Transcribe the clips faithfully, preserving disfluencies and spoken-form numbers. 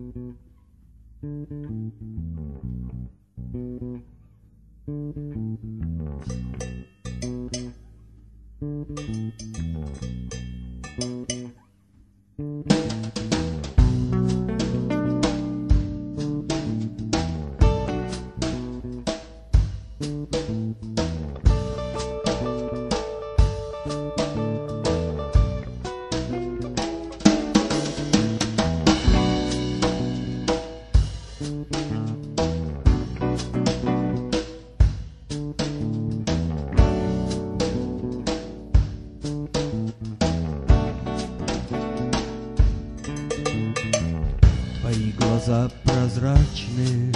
Твои глаза прозрачны,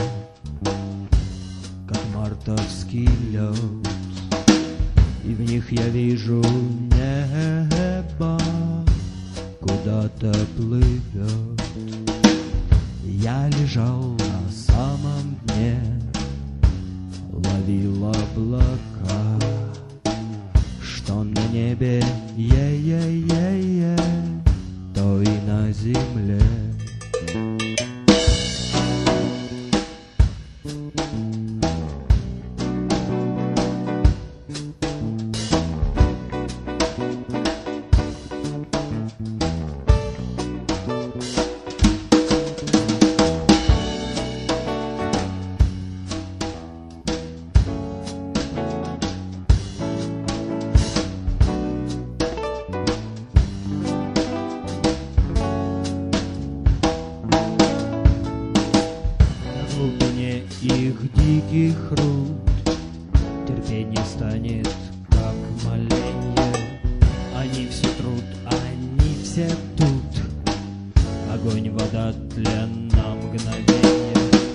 как мартовский лед, и в них я вижу небо куда-то плывет. Я лежал на самом дне, ловил облака, что на небе е-е-е-е, то и на земле. Их диких рук терпение станет, как моленье. Они все труд, они все тут. Огонь, вода, тлен на мгновенье.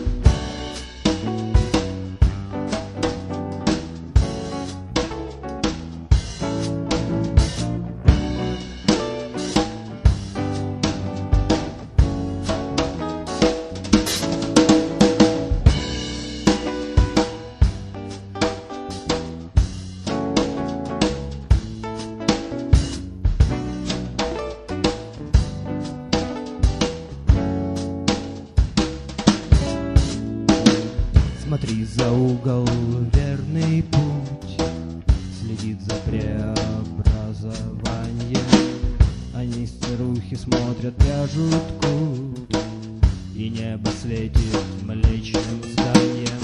Смотри за угол, верный путь следит за преобразованием. Они старухи смотрят, вяжут кут, и небо светит млечным зданием.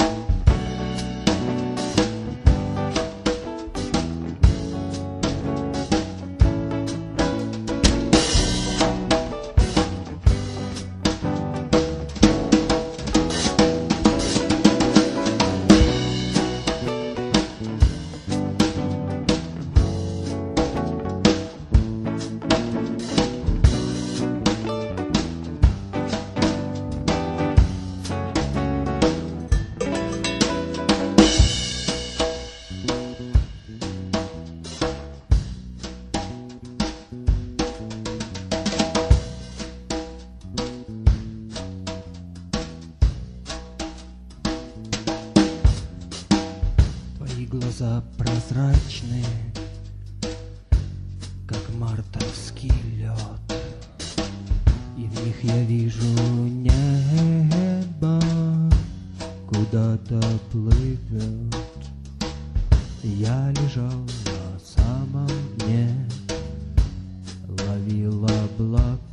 Твои глаза прозрачные, как мартовский лед, и в них я вижу небо куда-то плывет. Я лежал на самом дне, ловил облака,